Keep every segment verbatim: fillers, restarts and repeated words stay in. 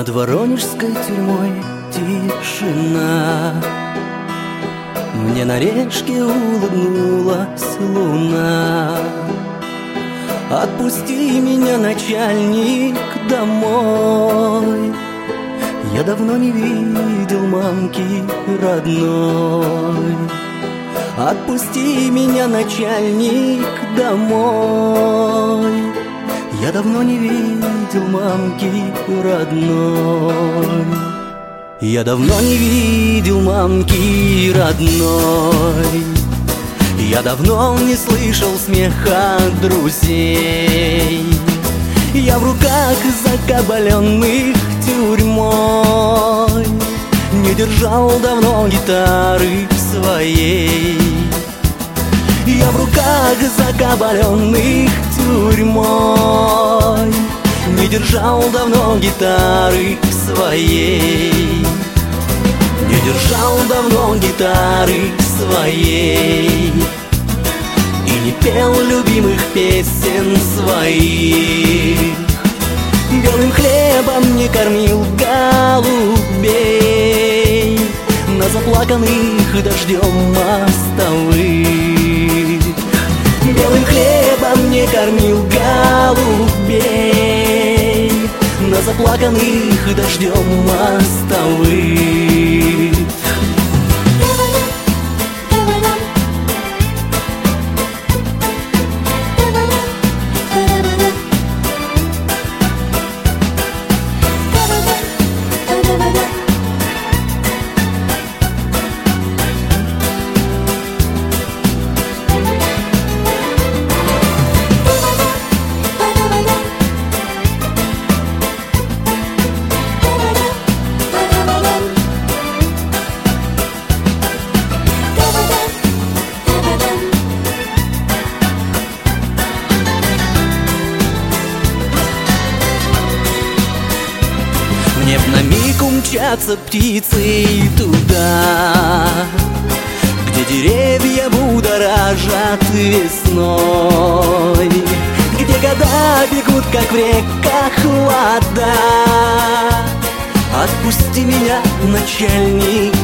Над воронежской тюрьмой тишина. Мне на речке улыбнулась луна. Отпусти меня, начальник, домой. Я давно не видел мамки родной. Отпусти меня, начальник, домой. Я давно не видел мамки родной. Я давно не видел мамки родной. Я давно не слышал смеха друзей. Я в руках закабаленных тюрьмой не держал давно гитары своей. Я в руках закабаленных тюрьмой не держал давно гитары своей. Не держал давно гитары своей и не пел любимых песен своих. Белым хлебом не кормил голубей на заплаканных дождем мостовых. Белым хлебом не кормил голубей на заплаканных дождем мостовых. Мне б на миг умчаться птицей туда, где деревья будоражат весной, где года бегут, как в реках вода. Отпусти меня, начальник,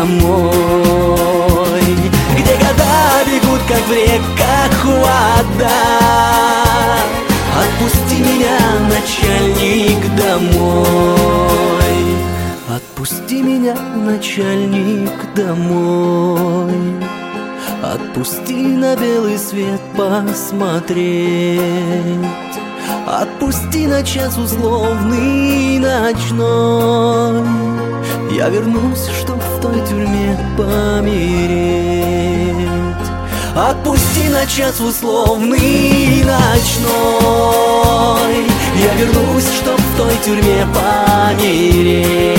домой, где года бегут, как в реках вода. Отпусти меня, начальник, домой. Отпусти меня, начальник, домой. Отпусти на белый свет посмотреть. Отпусти на час условный ночной. Я вернусь, чтоб в той тюрьме помереть. Отпусти на час условный ночной. Я вернусь, чтоб в той тюрьме помереть.